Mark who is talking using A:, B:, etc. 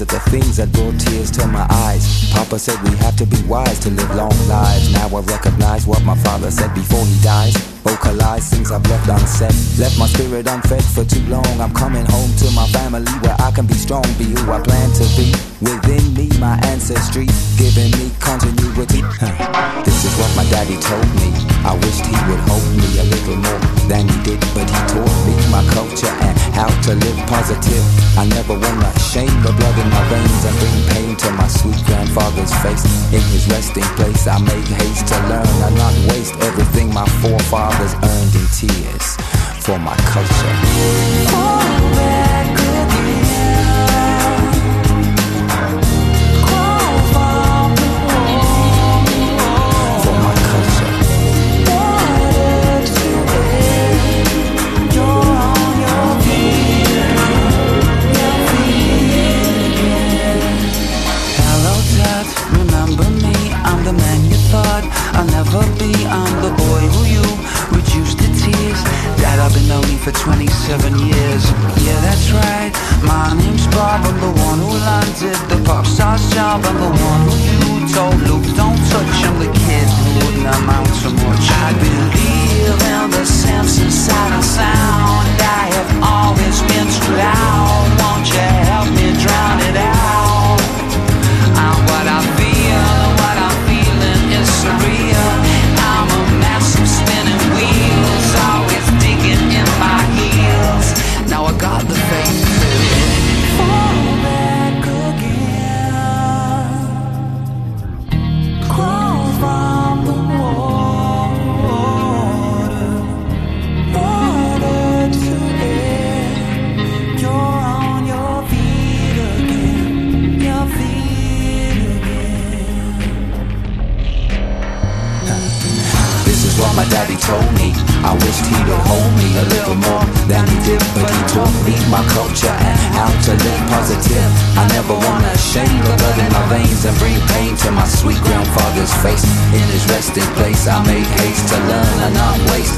A: of the things that brought tears to my eyes. Papa said we have to be wise to live long lives. Now I recognize what my father said before he dies. Vocalize things I've left unsaid. Left my spirit unfed for too long. I'm coming home to my family where I can be strong, be who I plan to be. Within me, my ancestry, giving me continuity. This is what my daddy told me. I wished he would hold me a little more than he did, but he taught me my culture and how to live positive. I never wanna shame the blood in my veins and bring pain to my sweet grandfather's face. In his resting place, I make haste to learn and not waste everything my forefathers earned in tears for my culture.
B: Fall back again. Crawl from the wall.
A: For my culture.
B: Water to bed. You're on your feet again. Hello, Dad. Remember me? I'm the man you thought I'll never be. I'm the boy who you reduced to tears. Dad, I've been lonely for 27 years. Yeah, that's right. My name's Bob. I'm the one who landed the pop star's job. I'm the one who you told Luke don't touch. I'm the kid who wouldn't amount to much. I believe in the Simpsons sight and sound. I have always been too loud. Won't you help me drown it out? And what I feel and what I'm feeling is surreal. I'm a massive spinning wheels, always digging in my heels. Now I got the faith to fall back again. Crawl from the water. Water to air. You're on your feet again. Your feet again.
A: This is what my daddy told me. I wished he would hold me a little more than he did, but he taught me my culture and how to live positive. I never wanna shame the blood in my veins and bring pain to my sweet grandfather's face. In his resting place, I make haste to learn and not waste